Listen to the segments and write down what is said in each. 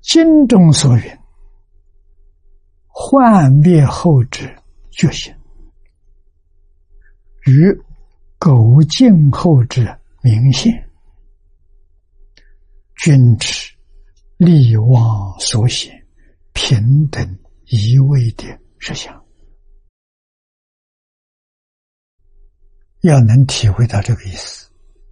经中所云，幻灭后之觉醒，与苟尽后之明现，均指力妄所显平等一味的实相。要能体会到这个意思，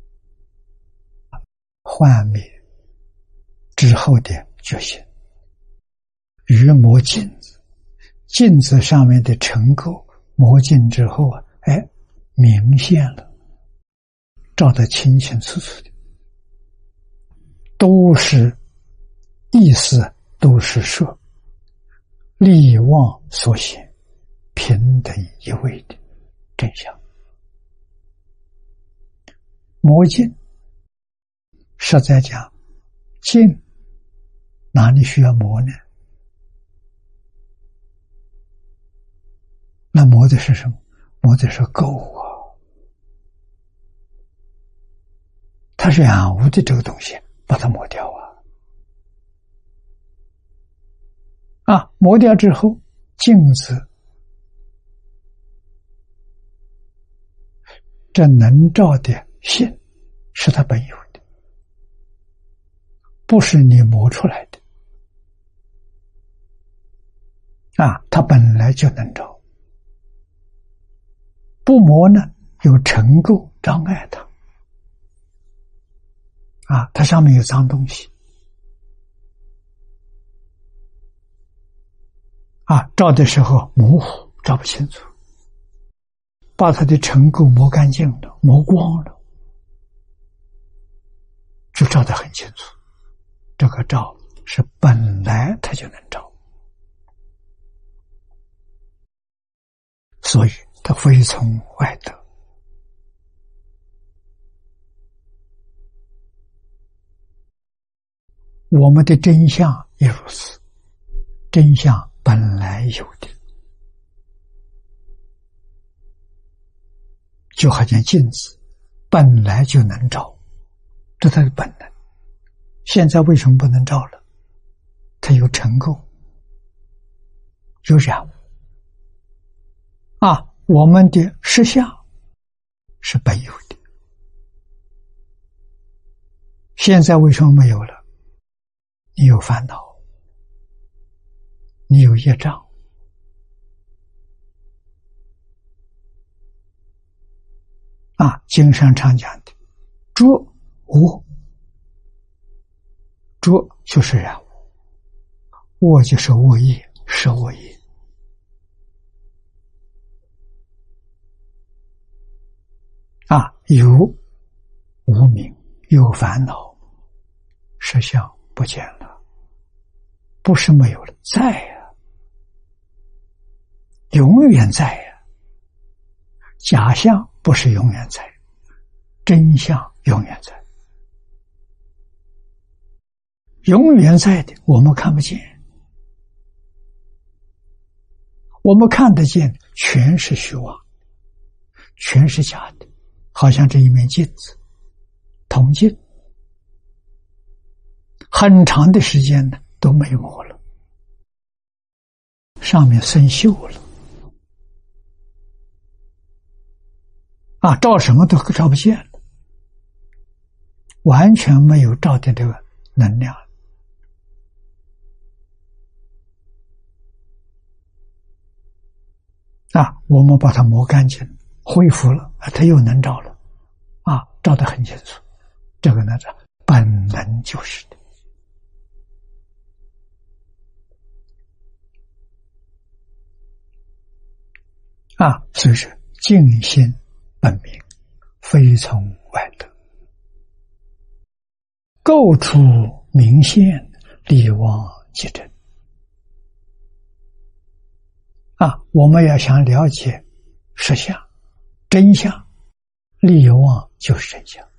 幻灭之后的觉醒，与磨镜子，镜子上面的尘垢磨尽之后明现了，照得清清楚楚的，都是意思，都是说力妄所显平等一味的真相。磨镜，实在讲，镜哪里需要磨呢？那磨的是什么？磨的是垢啊，它是染污的这个东西，把它磨掉磨掉之后，镜子这能照的性是它本有的，不是你磨出来的它本来就能照。不磨呢，有尘垢障碍它它上面有脏东西照的时候模糊，照不清楚，把它的尘垢磨干净了，磨光了，就照得很清楚。这个照是本来它就能照，所以它非从外得。我们的真相也如此，真相本来有的，就好像镜子本来就能照，这它的本能。现在为什么不能照了？它有尘垢，有染污我们的实相是本有的，现在为什么没有了？你有烦恼，你有业障经上常讲的浊污，浊就是染污，恶就是恶业，是恶业有无明，有烦恼，实相不见了，不是没有了，在永远在假象不是永远在，真相永远在。永远在的我们看不见，我们看得见全是虚妄，全是假的，好像这一面镜子，铜镜，很长的时间呢都没有磨了，上面生锈了照什么都照不见了，完全没有照的这个能量我们把它磨干净，恢复了它又能照了照得很清楚。这个呢，本能就是的所以说净心本明，非从外得，构出明现，力妄即真我们要想了解实相真相，力妄就是真相